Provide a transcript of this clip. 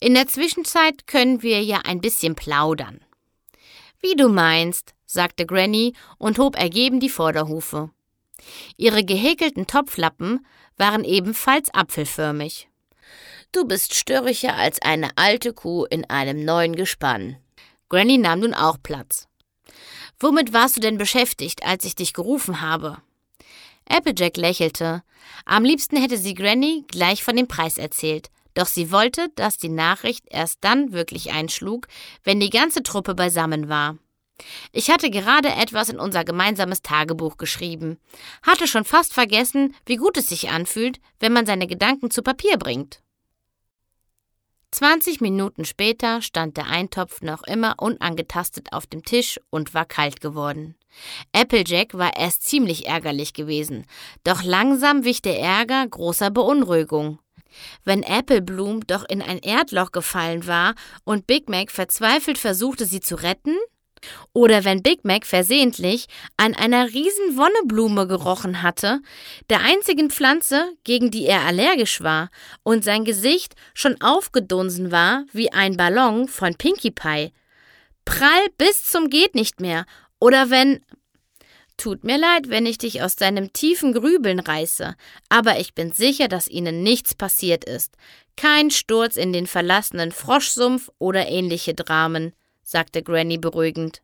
In der Zwischenzeit können wir ja ein bisschen plaudern. Wie du meinst, sagte Granny und hob ergeben die Vorderhufe. Ihre gehäkelten Topflappen waren ebenfalls apfelförmig. Du bist störrischer als eine alte Kuh in einem neuen Gespann. Granny nahm nun auch Platz. Womit warst du denn beschäftigt, als ich dich gerufen habe? Applejack lächelte. Am liebsten hätte sie Granny gleich von dem Preis erzählt, doch sie wollte, dass die Nachricht erst dann wirklich einschlug, wenn die ganze Truppe beisammen war. Ich hatte gerade etwas in unser gemeinsames Tagebuch geschrieben, hatte schon fast vergessen, wie gut es sich anfühlt, wenn man seine Gedanken zu Papier bringt. 20 Minuten später stand der Eintopf noch immer unangetastet auf dem Tisch und war kalt geworden. Applejack war erst ziemlich ärgerlich gewesen, doch langsam wich der Ärger großer Beunruhigung. Wenn Apple Bloom doch in ein Erdloch gefallen war und Big Mac verzweifelt versuchte, sie zu retten? Oder wenn Big Mac versehentlich an einer riesen Wonneblume gerochen hatte, der einzigen Pflanze, gegen die er allergisch war, und sein Gesicht schon aufgedunsen war wie ein Ballon von Pinkie Pie. Prall bis zum Gehtnichtmehr. Oder wenn... Tut mir leid, wenn ich dich aus deinem tiefen Grübeln reiße, aber ich bin sicher, dass ihnen nichts passiert ist. Kein Sturz in den verlassenen Froschsumpf oder ähnliche Dramen, sagte Granny beruhigend.